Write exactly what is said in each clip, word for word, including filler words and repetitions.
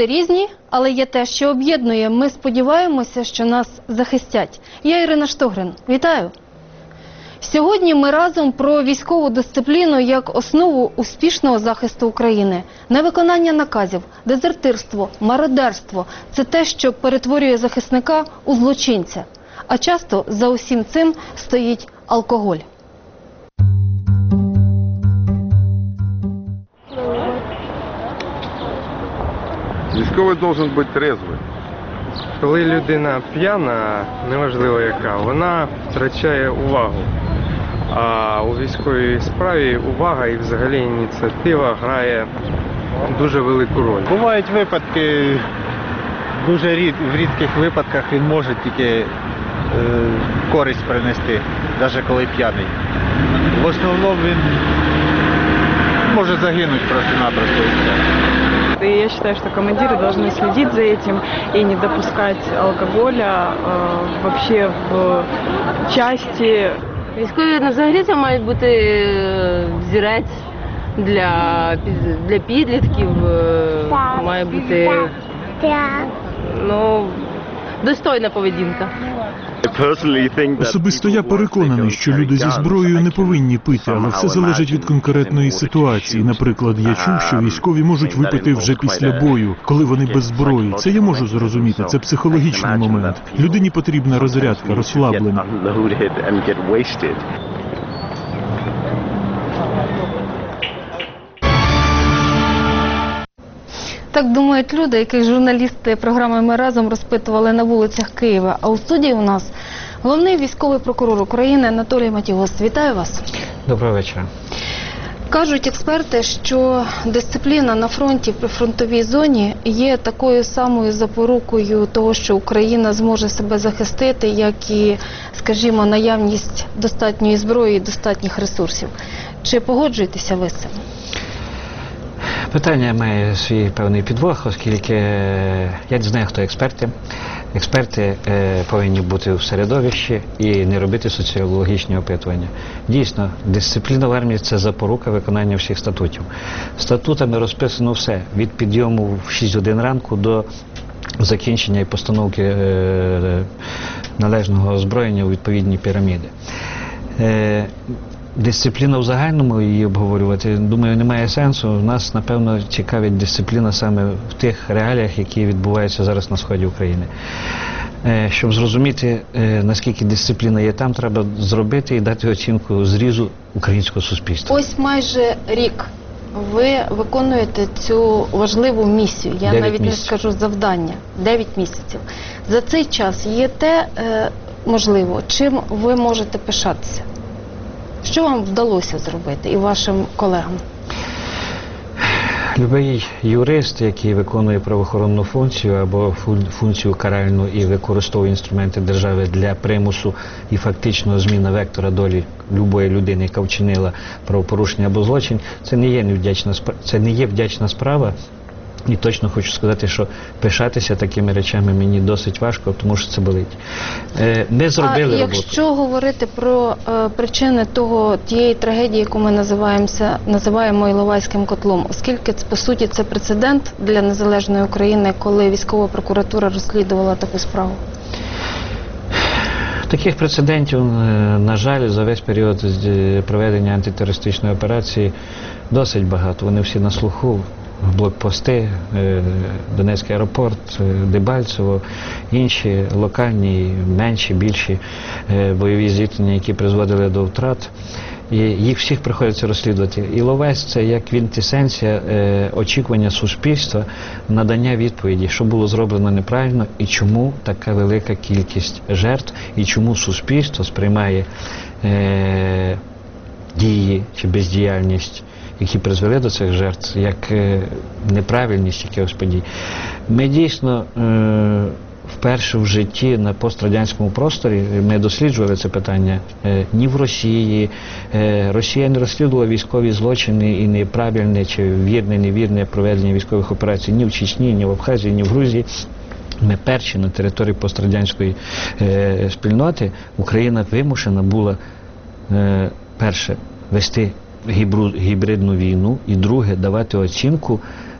Люди різні, але є те, що об'єднує. Ми сподіваємося, що нас захистять. Я Ірина Штогрин. Вітаю! Сьогодні ми разом про військову дисципліну як основу успішного захисту України. Невиконання наказів, дезертирство, мародерство – це те, що перетворює захисника у злочинця. А часто за усім цим стоїть алкоголь. Військовий має бути трезвий. Коли людина п'яна, неважливо яка, вона втрачає увагу. А у військовій справі увага і взагалі ініціатива грає дуже велику роль. Бувають випадки, дуже рід, в рідких випадках він може тільки е, користь принести, навіть коли п'яний. В основному він може загинути просто-напросто і все. И я считаю, что командиры должны следить за этим и не допускать алкоголя э, вообще в части. Військові взагалі це мають бути взірець для, для підлітків, має бути ну, достойна поведінка. Особисто я переконаний, що люди зі зброєю не повинні пити, але все залежить від конкретної ситуації. Наприклад, я чув, що військові можуть випити вже після бою, коли вони без зброї. Це я можу зрозуміти, це психологічний момент. Людині потрібна розрядка, розслаблення. Так думають люди, яких журналісти програми «Ми разом» розпитували на вулицях Києва. А у студії у нас головний військовий прокурор України Анатолій Матіос. Вітаю вас. Доброго вечора. Кажуть експерти, що дисципліна на фронті, при фронтовій зоні є такою самою запорукою того, що Україна зможе себе захистити, як і, скажімо, наявність достатньої зброї і достатніх ресурсів. Чи погоджуєтеся ви з цим? Питання має свій певний підвох, оскільки я не знаю, хто експерти. Експерти е, повинні бути в середовищі і не робити соціологічні опитування. Дійсно, дисципліна в армії – це запорука виконання всіх статутів. Статутами розписано все, від підйому в шість годин ранку до закінчення і постановки е, належного озброєння у відповідні піраміди. Е, Дисципліна в загальному її обговорювати, думаю, немає сенсу. Нас, напевно, цікавить дисципліна саме в тих реаліях, які відбуваються зараз на сході України. Щоб зрозуміти, наскільки дисципліна є там, треба зробити і дати оцінку зрізу українського суспільства. Ось майже рік ви виконуєте цю важливу місію, я навіть місяців. не скажу завдання, дев'ять місяців. За цей час є те, можливо, чим ви можете пишатися? Що вам вдалося зробити і вашим колегам? Любий юрист, який виконує правоохоронну функцію або функцію каральну і використовує інструменти держави для примусу і фактичного зміни вектора долі любої людини, яка вчинила правопорушення або злочин, це не є невдячна справа, це не є вдячна справа. І точно хочу сказати, що пишатися такими речами мені досить важко, тому що це болить. Е, не зробили роботу. А якщо говорити про е, причини того, тієї трагедії, яку ми називаємося, називаємо Іловайським котлом, оскільки, по суті, це прецедент для незалежної України, коли військова прокуратура розслідувала таку справу? Таких прецедентів, на жаль, за весь період проведення антитерористичної операції досить багато. Вони всі на слуху. Блокпости, Донецький аеропорт, Дебальцево, інші локальні, менші, більші бойові зіткнення, які призводили до втрат. І їх всіх приходиться розслідувати. Іловайськ – це як квінтесенція очікування суспільства, надання відповіді, що було зроблено неправильно і чому така велика кількість жертв, і чому суспільство сприймає е, дії чи бездіяльність, які призвели до цих жертв, як неправильність якихось подій. Ми дійсно е, вперше в житті на пострадянському просторі ми досліджували це питання. Е, ні в Росії. Е, Росія не розслідувала військові злочини і неправильне чи вірне, невірне проведення військових операцій ні в Чечні, ні в Абхазії, ні в Грузії. Ми перші на території пострадянської е, спільноти. Україна вимушена була е, перше вести гібридну війну і друге давати оцінку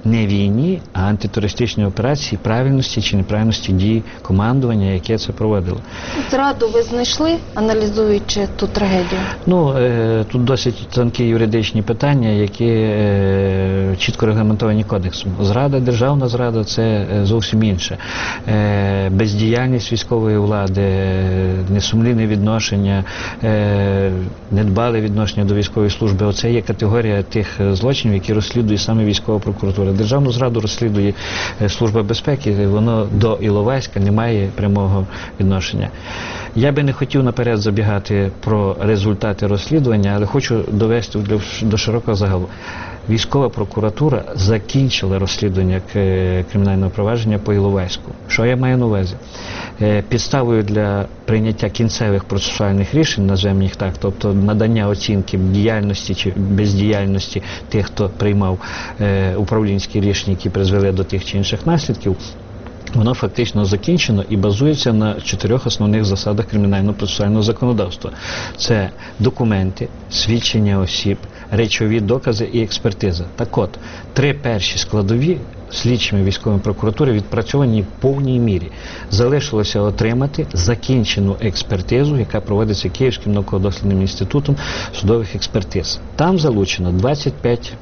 не війні, а антитерористичній операції, правильності чи неправильності дій командування, яке це проводило. Зраду ви знайшли, аналізуючи ту трагедію? Ну, е, тут досить тонкі юридичні питання, які е, чітко регламентовані кодексом. Зрада, державна зрада – це е, зовсім інше. Е, бездіяльність військової влади, е, несумлінне відношення, е, недбале відношення до військової служби – оце є категорія тих злочинів, які розслідує саме військова прокуратура. Державну зраду розслідує е, Служба безпеки, воно до Іловайська не має прямого відношення. Я би не хотів наперед забігати про результати розслідування, але хочу довести до широкого загалу. Військова прокуратура закінчила розслідування кримінального провадження по Іловайську. Що я маю на увазі? Підставою для прийняття кінцевих процесуальних рішень, називаємо їх так, тобто надання оцінки діяльності чи бездіяльності тих, хто приймав управлінські рішення, які призвели до тих чи інших наслідків, воно фактично закінчено і базується на чотирьох основних засадах кримінально-процесуального законодавства. Це документи, свідчення осіб, речові докази і експертиза. Так от, три перші складові слідчими військової прокуратури відпрацьовані в повній мірі. Залишилося отримати закінчену експертизу, яка проводиться Київським науково-дослідним інститутом судових експертиз. Там залучено двадцять п'ять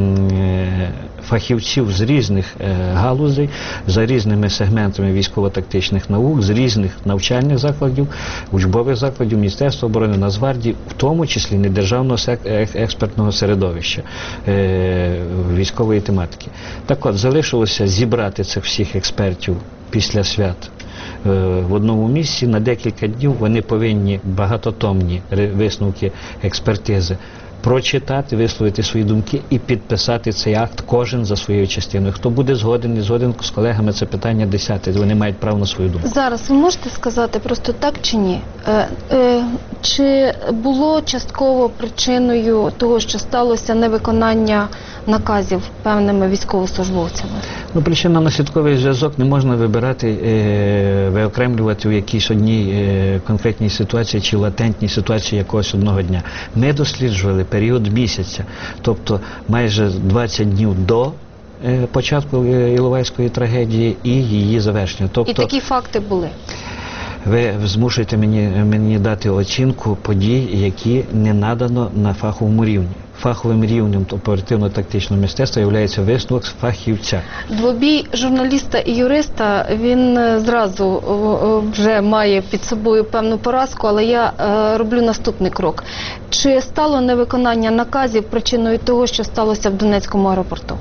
фахівців з різних е, галузей, за різними сегментами військово-тактичних наук, з різних навчальних закладів, учбових закладів, Міністерства оборони, Нацгвардії, в тому числі недержавного експертного середовища е, військової тематики. Так от, залишилося зібрати цих всіх експертів після свят е, в одному місці. На декілька днів вони повинні багатотомні висновки експертизи прочитати, висловити свої думки і підписати цей акт кожен за своєю частиною. Хто буде згоден, не згоден з колегами, це питання десяте. Вони мають право на свою думку. Зараз ви можете сказати просто так чи ні? Е, е, чи було частково причиною того, що сталося невиконання наказів певними військовослужбовцями? Ну, причинно-наслідковий зв'язок не можна вибирати, е, виокремлювати в якійсь одній е, конкретній ситуації чи латентній ситуації якогось одного дня. Ми досліджували період місяця, тобто майже двадцять днів до е, початку Іловайської трагедії і її завершення. Тобто, і такі факти були? Ви змушуєте мені, мені дати оцінку подій, які не надано на фаховому рівні. Фаховим рівнем оперативно-тактичного мистецтва є висновок фахівця. Двобій журналіста і юриста, він зразу вже має під собою певну поразку, але я роблю наступний крок. Чи стало невиконання наказів причиною того, що сталося в Донецькому аеропорту?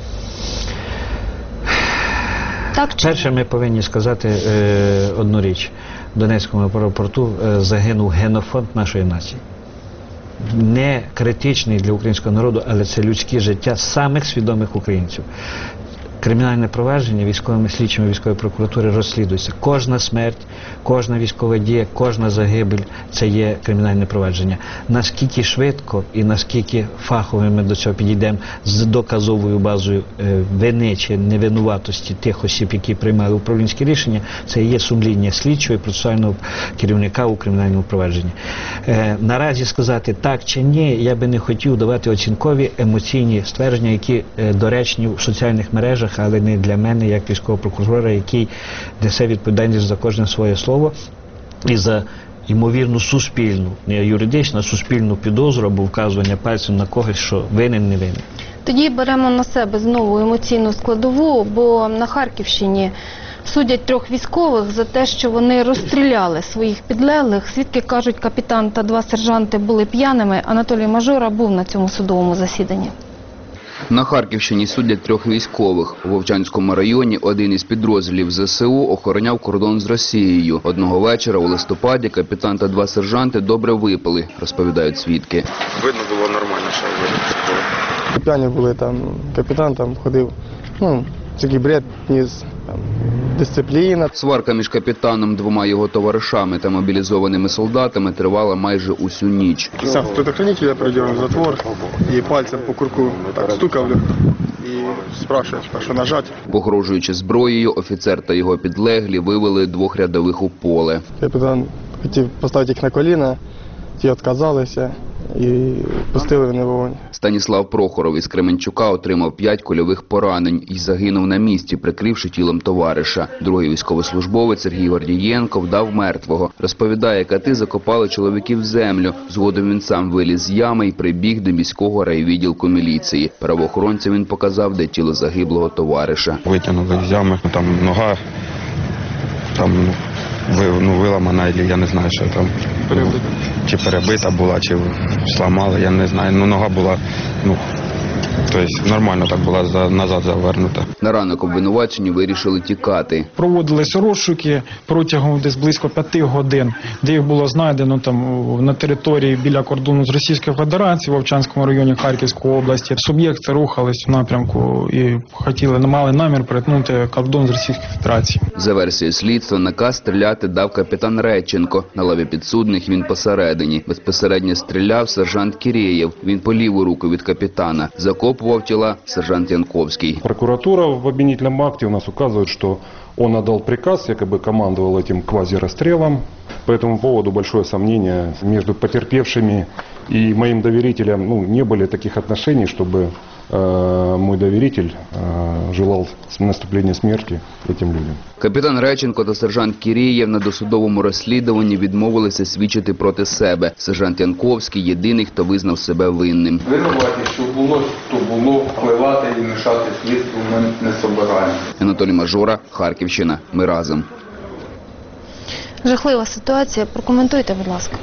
Так чи? Перше, ми повинні сказати е, одну річ. В Донецькому аеропорту е, загинув генофонд нашої нації. Не критичний для українського народу, але це людське життя самих свідомих українців. Кримінальне провадження військовими слідчими військової прокуратури розслідується. Кожна смерть, кожна військова дія, кожна загибель – це є кримінальне провадження. Наскільки швидко і наскільки фахово ми до цього підійдемо з доказовою базою вини чи невинуватості тих осіб, які приймали управлінські рішення, це є сумління слідчого і процесуального керівника у кримінальному провадженні. Наразі сказати так чи ні, я би не хотів давати оцінкові емоційні ствердження, які доречні в соціальних мережах, але не для мене, як військового прокурора, який несе відповідальність за кожне своє слово і за ймовірну суспільну, не юридичну, а суспільну підозру або вказування пальцем на когось, що винен, не винен. Тоді беремо на себе знову емоційну складову, бо на Харківщині судять трьох військових за те, що вони розстріляли своїх підлеглих. Свідки кажуть, капітан та два сержанти були п'яними. Анатолій Мажора був на цьому судовому засіданні. На Харківщині судять трьох військових. У Вовчанському районі один із підрозділів зе се у охороняв кордон з Росією. Одного вечора у листопаді капітан та два сержанти добре випили, розповідають свідки. Видно було нормально, що випили. П'яні були там, капітан там ходив, ну, такий бред, ніс, там, дисципліна. Сварка між капітаном, двома його товаришами та мобілізованими солдатами тривала майже усю ніч. Сам предохранитель я передернув затвор і пальцем по курку так стукав і спрашивав, а що нажати. Погрожуючи зброєю, офіцер та його підлеглі вивели двох рядових у поле. Капітан хотів поставити їх на коліна, ті відказалися і пустили вони вогонь. Станіслав Прохоров із Кременчука отримав п'ять кульових поранень і загинув на місці, прикривши тілом товариша. Другий військовослужбовець Сергій Гордієнко вдав мертвого. Розповідає, кати закопали чоловіків в землю. Згодом він сам виліз з ями і прибіг до міського райвідділку міліції. Правоохоронцям він показав, де тіло загиблого товариша. Витягнули з ями, там нога, там ну, виламана, я не знаю, що там. Перебита. Чи перебита була, чи зламали, я не знаю. Ну, нога була, ну, тобто нормально так була назад завернута. На ранок обвинувачені вирішили тікати. Проводились розшуки протягом десь близько п'яти годин, де їх було знайдено там на території біля кордону з Російською Федерацією в Вовчанському районі Харківської області. Суб'єкти рухались в напрямку і хотіли, не мали намір перетнути кордон з Російською Федерацією. За версією слідства, наказ стріляти дав капітан Реченко. На лаві підсудних він посередині. Безпосередньо стріляв сержант Кірєєв. Він по ліву руку від капітана. Закопував тіла сержант Янковський. Прокуратура в обвинительном акте у нас указывает, что он отдал приказ, якобы командовал этим квазирасстрелом. По этому поводу большое сомнение между потерпевшими и моим доверителем. Ну, не были таких отношений, чтобы э, мой доверитель э, желал наступления смерти этим людям. Капітан Реченко та сержант Кірєєв на досудовому розслідуванні відмовилися свідчити проти себе. Сержант Янковський – єдиний, хто визнав себе винним. Винуваті, що було, то було, впливати і мішати слідству ми не собираємо. Анатолій Мажора, Харківщина. Ми разом. Жахлива ситуація. Прокоментуйте, будь ласка.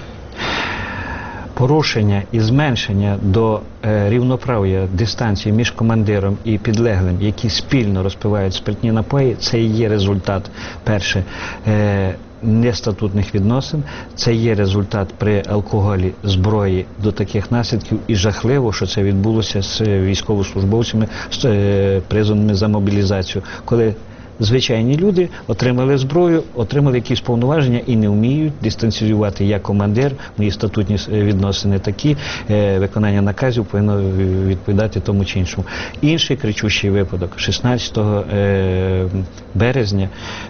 Порушення і зменшення до е, рівноправ'я дистанції між командиром і підлеглим, які спільно розпивають спиртні напої, це і є результат, перше, е, нестатутних відносин, це є результат при алкоголі, зброї до таких наслідків, і жахливо, що це відбулося з військовослужбовцями, з е, призваними за мобілізацію, коли звичайні люди отримали зброю, отримали якісь повноваження і не вміють дистанціювати. Я командир, мої статутні відносини такі, виконання наказів повинно відповідати тому чи іншому. Інший кричущий випадок. шістнадцятого березня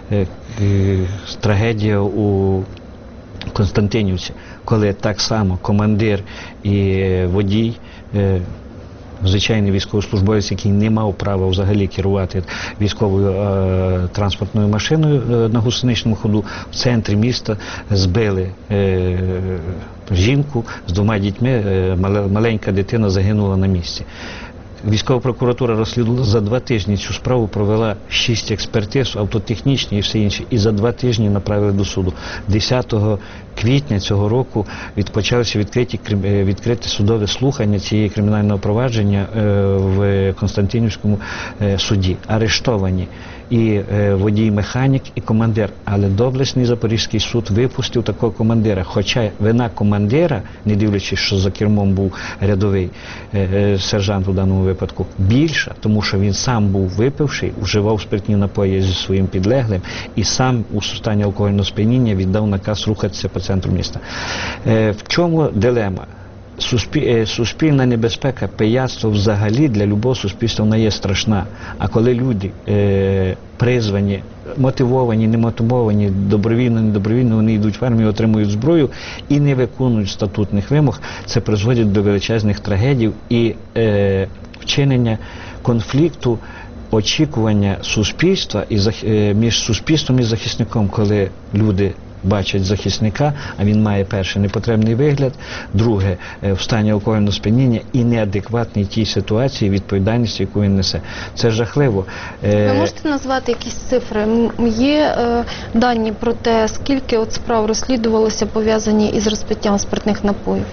трагедія у Константинівці, коли так само командир і водій, звичайний військовослужбовець, який не мав права взагалі керувати військовою е, транспортною машиною е, на гусеничному ходу, в центрі міста збили е, жінку з двома дітьми, е, маленька дитина загинула на місці. Військова прокуратура розслідувала за два тижні цю справу, провела шість експертиз, автотехнічні і все інше, і за два тижні направили до суду. десятого квітня цього року відпочалося відкриті, відкрите судове слухання цієї кримінального провадження в Константинівському суді. Арештовані і водій-механік, і командир. Але доблесний Запорізький суд випустив такого командира. Хоча вина командира, не дивлячись, що за кермом був рядовий сержант у даному випадку, більша, тому що він сам був випивший, вживав спиртні напої зі своїм підлеглим і сам у стані алкогольного сп'яніння віддав наказ рухатися по центру міста. В чому дилема? Суспільна небезпека, пияцтво взагалі для любого суспільства вона є страшна. А коли люди е, призвані, мотивовані, немотивовані, добровільно, недобровільно, вони йдуть в армію, отримують зброю і не виконують статутних вимог, це призводить до величезних трагедій і е, вчинення конфлікту, очікування суспільства і, е, між суспільством і захисником, коли люди бачать захисника, а він має, перше, непотребний вигляд, друге, в стані алкогольного сп'яніння і неадекватний тій ситуації, відповідальності, яку він несе. Це жахливо. Ви можете назвати якісь цифри? Є е, дані про те, скільки от справ розслідувалося пов'язані із розпиттям спиртних напоїв?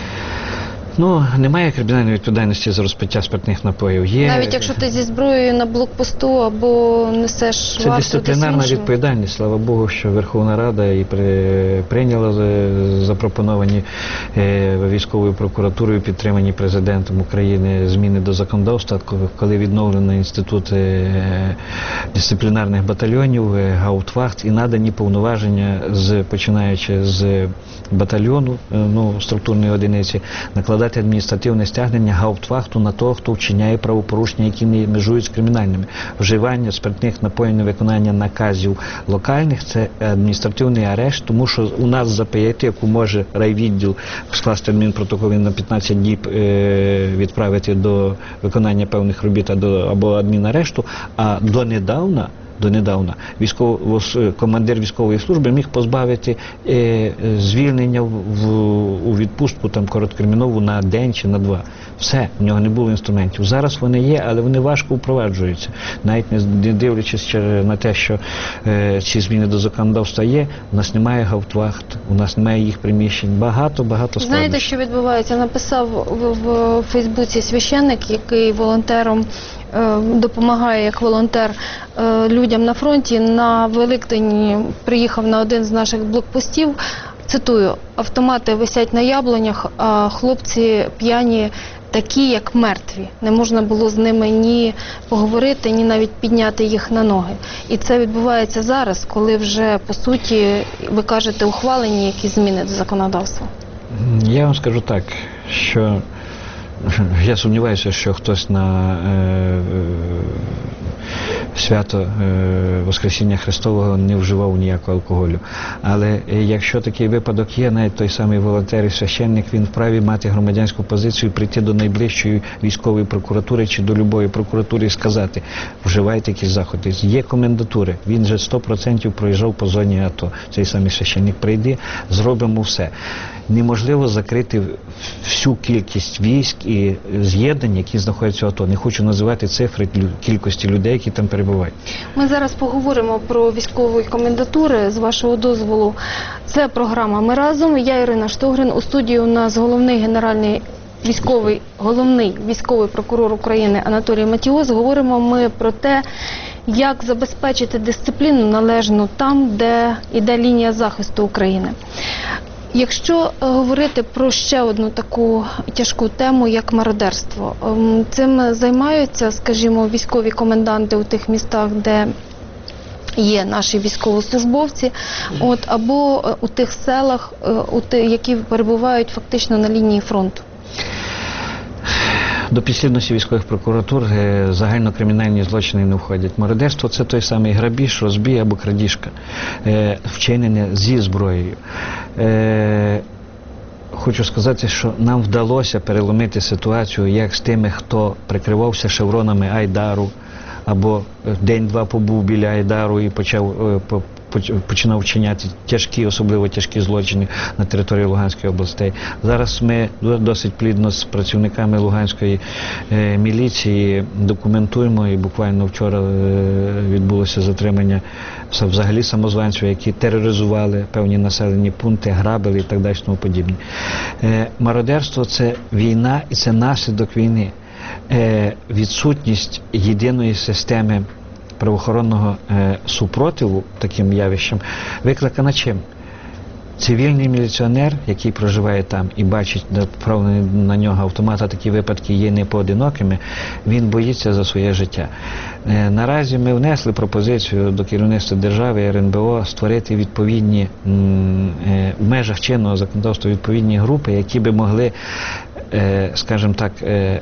Ну, немає кримінальної відповідальності за розпиття спиртних напоїв. Є... Навіть якщо ти зі зброєю на блокпосту або несеш варту. Це дисциплінарна відповідальність. Слава Богу, що Верховна Рада і при... прийняла запропоновані е, військовою прокуратурою, підтримані президентом України зміни до законодавства, коли відновлено інститут е, дисциплінарних батальйонів, е, гауптвахт, і надані повноваження, з, починаючи з батальйону, е, ну, структурної одиниці, накладати складати адміністративне стягнення гауптвахту на того, хто вчиняє правопорушення, які не межують з кримінальними. Вживання спиртних напоїв, невиконання наказів локальних – це адміністративний арешт, тому що у нас за п'ятику може райвідділ скласти адмінпротокол на п'ятнадцять діб е, відправити до виконання певних робіт або адмінарешту, а донедавна Донедавна військово, командир військової служби міг позбавити е, звільнення в, в, у відпустку там, короткотермінову на день чи на два. Все, в нього не було інструментів. Зараз вони є, але вони важко впроваджуються. Навіть не дивлячись на те, що е, ці зміни до законодавства є, у нас немає гауптвахт, у нас немає їх приміщень. Багато-багато складнощів. Знаєте, що відбувається? Написав в, в, в Фейсбуці священник, який волонтером допомагає як волонтер людям на фронті. На Великдень приїхав на один з наших блокпостів. Цитую: автомати висять на яблунях, а хлопці п'яні такі, як мертві. Не можна було з ними ні поговорити, ні навіть підняти їх на ноги. І це відбувається зараз, коли вже, по суті, ви кажете, ухвалені якісь зміни до законодавства. Я вам скажу так, що я сумніваюся, що хтось на е, е, свято е, Воскресіння Христового не вживав ніякого алкоголю. Але е, якщо такий випадок є, навіть той самий волонтер і священник, він вправі мати громадянську позицію, прийти до найближчої військової прокуратури чи до любої прокуратури і сказати: вживайте якісь заходи. Є комендатури, він же сто відсотків проїжджав по зоні АТО. Цей самий священник прийде, зробимо все. Неможливо закрити всю кількість військ і з'єднань, які знаходяться в АТО. Не хочу називати цифри кількості людей, які там перебувають. Ми зараз поговоримо про військові комендатури, з вашого дозволу. Це програма «Ми разом». Я Ірина Штогрин. У студії у нас головний генеральний військовий, головний військовий прокурор України Анатолій Матіос. Говоримо ми про те, як забезпечити дисципліну належну там, де йде лінія захисту України. Якщо говорити про ще одну таку тяжку тему, як мародерство, цим займаються, скажімо, військові коменданти у тих містах, де є наші військовослужбовці, от, або у тих селах, у тих, які перебувають фактично на лінії фронту. До підслідності військових прокуратур загальнокримінальні злочини не входять. Мародерство – це той самий грабіж, розбій або крадіжка, вчинене зі зброєю. Хочу сказати, що нам вдалося переломити ситуацію як з тими, хто прикривався шевронами Айдару, або день-два побув біля Айдару і почав починав вчиняти тяжкі, особливо тяжкі злочини на території Луганської області. Зараз ми досить плідно з працівниками Луганської е, міліції документуємо, і буквально вчора е, відбулося затримання взагалі самозванців, які тероризували певні населені пункти, грабили і так далі тому подібне. Е, мародерство – це війна і це наслідок війни. Е, відсутність єдиної системи правоохоронного е, супротиву таким явищам викликана чим? Цивільний міліціонер, який проживає там і бачить направлений на нього автомат, а такі випадки є не поодинокими, він боїться за своє життя. Е, наразі ми внесли пропозицію до керівництва держави, ер ен бе о, створити відповідні, м, е, в межах чинного законодавства відповідні групи, які би могли, е, скажімо так, е,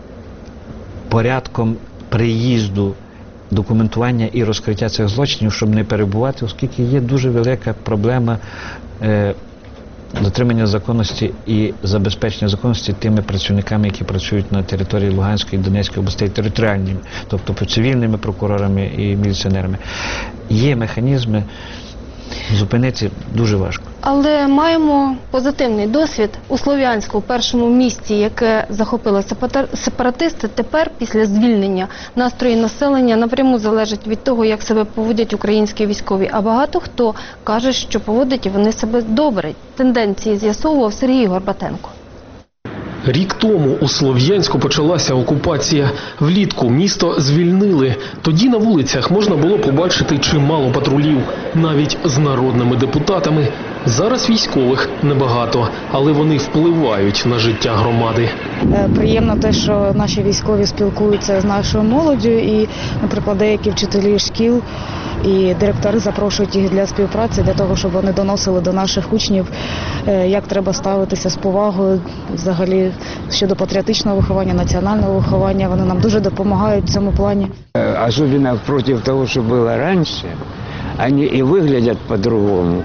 порядком приїзду, документування і розкриття цих злочинів, щоб не перебувати, оскільки є дуже велика проблема е, дотримання законності і забезпечення законності тими працівниками, які працюють на території Луганської і Донецької областей територіальними, тобто цивільними прокурорами і міліціонерами. Є механізми, зупинити дуже важко. Але маємо позитивний досвід. У Слов'янську, першому місті, яке захопили сепаратисти, тепер, після звільнення, настрої населення напряму залежать від того, як себе поводять українські військові. А багато хто каже, що поводять вони себе добре. Тенденції з'ясовував Сергій Горбатенко. Рік тому у Слов'янську почалася окупація. Влітку місто звільнили. Тоді на вулицях можна було побачити чимало патрулів, навіть з народними депутатами. Зараз військових небагато, але вони впливають на життя громади. Приємно те, що наші військові спілкуються з нашою молоддю і, наприклад, деякі вчителі шкіл і директори запрошують їх для співпраці, для того, щоб вони доносили до наших учнів, як треба ставитися з повагою взагалі щодо патріотичного виховання, національного виховання. Вони нам дуже допомагають в цьому плані. Особенно против того, что было раньше, они и выглядят по-другому,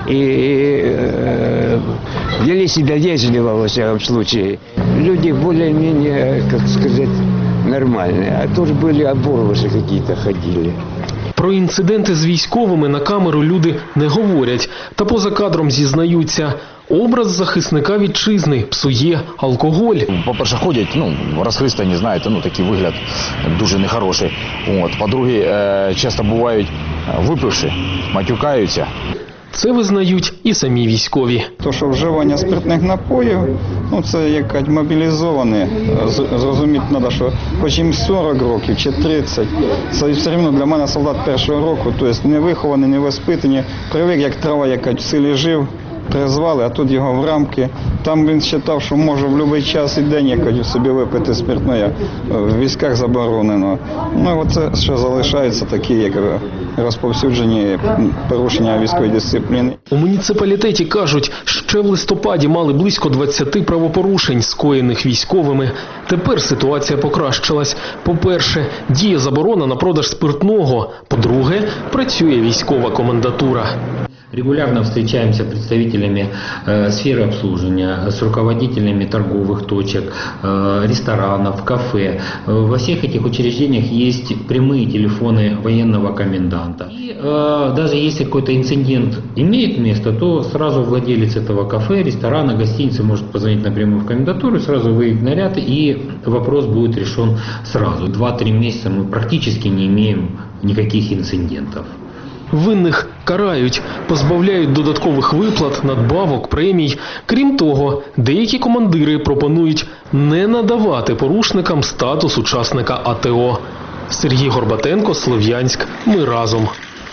и э, вели себя вежливо, во всяком случае. Люди более-менее, как сказать, нормальные, а тоже были оборвыши какие-то ходили. Про інциденти з військовими на камеру люди не говорять, та поза кадром зізнаються. Образ захисника вітчизни псує алкоголь. По-перше, ходять, ну, розхристані, знаєте, ну, такий вигляд дуже нехороший. От. По-друге, часто бувають випивши, матюкаються. Це визнають і самі військові. То, що вживання спиртних напоїв, ну це як мобілізовані. Зрозуміти треба, що хоч їм сорок років чи тридцять, це все одно для мене солдат першого року, тобто не вихований, не воспитані, привик, як трава, яка в селі жив, призвали, а тут його в рамки. Там він вважав, що може в будь-який час і день якось собі випити спиртне, в військах заборонено. Ну, оце ще залишаються такі, як розповсюджені порушення військової дисципліни. У муніципалітеті кажуть, ще в листопаді мали близько двадцяти правопорушень, скоєних військовими. Тепер ситуація покращилась. По-перше, діє заборона на продаж спиртного. По-друге, працює військова комендатура. Регулярно встречаемся с представителями э, сферы обслуживания, с руководителями торговых точек, э, ресторанов, кафе. Э, во всех этих учреждениях есть прямые телефоны военного коменданта. И э, даже если какой-то инцидент имеет место, то сразу владелец этого кафе, ресторана, гостиницы может позвонить напрямую в комендатуру, сразу выявить наряд, и вопрос будет решен сразу. Два-три месяца мы практически не имеем никаких инцидентов. Винних карають, позбавляють додаткових виплат, надбавок, премій. Крім того, деякі командири пропонують не надавати порушникам статус учасника АТО. Сергій Горбатенко, Слов'янськ. Ми разом.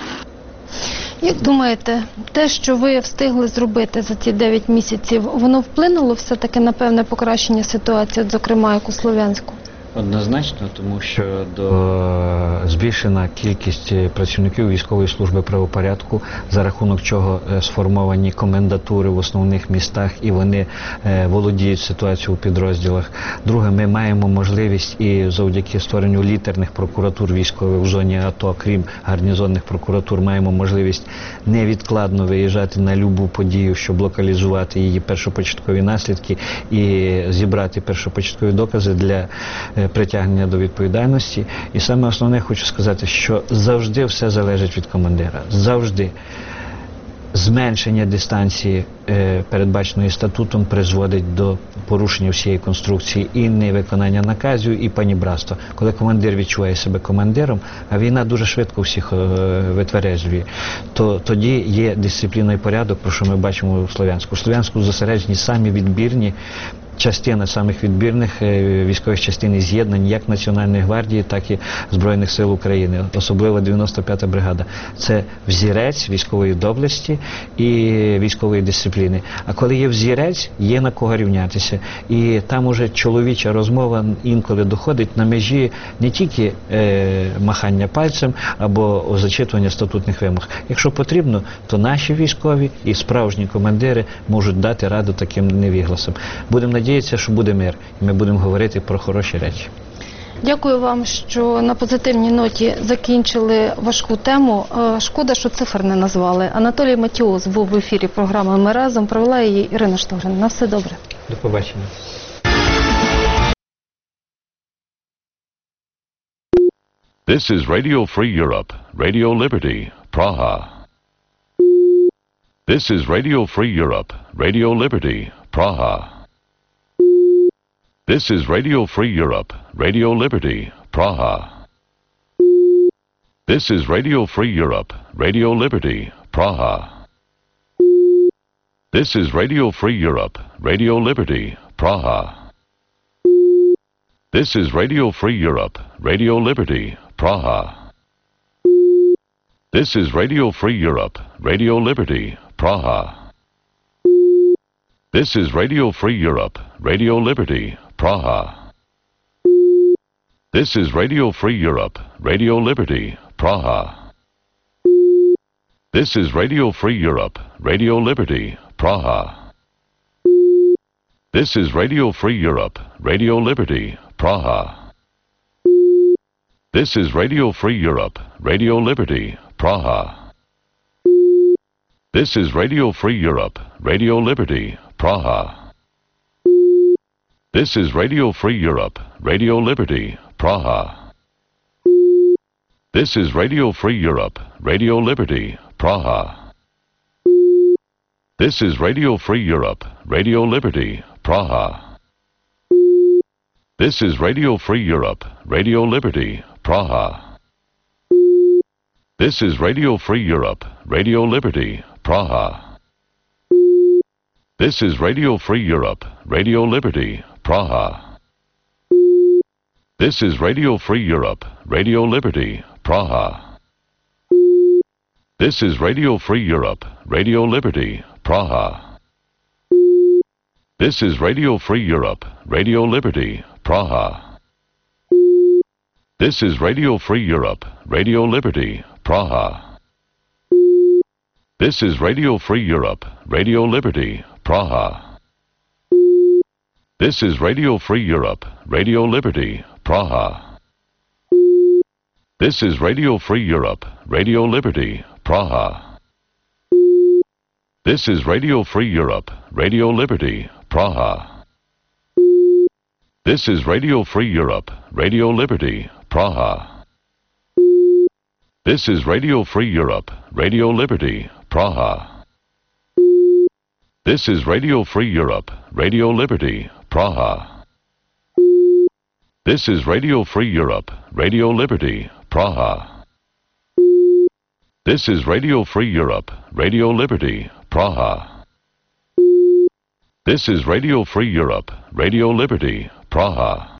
Як думаєте, те, що ви встигли зробити за ці дев'ять місяців, воно вплинуло все-таки на певне покращення ситуації, от, зокрема, як у Слов'янську? Однозначно, тому що до збільшена кількість працівників військової служби правопорядку, за рахунок чого сформовані комендатури в основних містах і вони володіють ситуацією у підрозділах. Друге, ми маємо можливість і завдяки створенню літерних прокуратур військових в зоні АТО, крім гарнізонних прокуратур, маємо можливість невідкладно виїжджати на любу подію, щоб локалізувати її першопочаткові наслідки і зібрати першопочаткові докази для притягнення до відповідальності. І саме основне хочу сказати, що завжди все залежить від командира. Завжди зменшення дистанції, передбаченої статутом, призводить до порушення всієї конструкції і невиконання наказів, і панібратства. Коли командир відчуває себе командиром, а війна дуже швидко всіх витверезлює, то тоді є дисципліна і порядок, про що ми бачимо у Слов'янську. У Слов'янську зосереджені самі відбірні частина самих відбірних військових частин і з'єднань як Національної гвардії, так і Збройних сил України, особливо дев'яносто п'ята бригада. Це взірець військової доблесті і військової дисципліни. А коли є взірець, є на кого рівнятися. І там уже чоловіча розмова інколи доходить на межі не тільки е, махання пальцем або зачитування статутних вимог. Якщо потрібно, то наші військові і справжні командири можуть дати раду таким невігласам. Будемо надіятися, що буде мир, і ми будемо говорити про хороші речі. Дякую вам, що на позитивній ноті закінчили важку тему. Шкода, що цифр не назвали. Анатолій Матіос був в ефірі програми «Ми разом», провела її Ірина Штогрин. На все добре. До побачення. This is Radio Free Europe, Radio Liberty, Praha. This is Radio Free Europe, Radio Liberty, Praha. This is Radio Free Europe, Radio Liberty, Praha. This is Radio Free Europe, Radio Liberty, Praha. This is Radio Free Europe, Radio Liberty, Praha. This is Radio Free Europe, Radio Liberty, Praha. This is Radio Free Europe, Radio Liberty, Praha. This is Radio Free Europe, Radio Liberty, Praha. This is Radio Free Europe, Radio Liberty, Praha. This is Radio Free Europe, Radio Liberty, Praha. This is Radio Free Europe, Radio Liberty, Praha. This is Radio Free Europe, Radio Liberty, Praha. This is Radio Free Europe, Radio Liberty, Praha. This is Radio Free Europe, Radio Liberty, Praha. This is Radio Free Europe, Radio Liberty, Praha. This is Radio Free Europe, Radio Liberty, Praha. This is Radio Free Europe, Radio Liberty, Praha. This is Radio Free Europe, Radio Liberty, Praha. This is Radio Free Europe, Radio Liberty, Praha. This is Radio Free Europe, Radio Liberty, Praha. This is Radio Free Europe, Radio Liberty, Praha. This is Radio Free Europe, Radio Liberty, Praha. This is Radio Free Europe, Radio Liberty, Praha. This is Radio Free Europe, Radio Liberty, Praha. This is Radio Free Europe, Radio Liberty, Praha. This is Radio Free Europe, Radio Liberty, Praha. This is Radio Free Europe, Radio Liberty, Praha. This is Radio Free Europe, Radio Liberty, Praha. This is Radio Free Europe, Radio Liberty, Praha. This is Radio Free Europe, Radio Liberty, Praha. This is Radio Free Europe, Radio Liberty, Praha. This is Radio Free Europe, Radio Liberty, Praha. This is Radio Free Europe, Radio Liberty, Praha.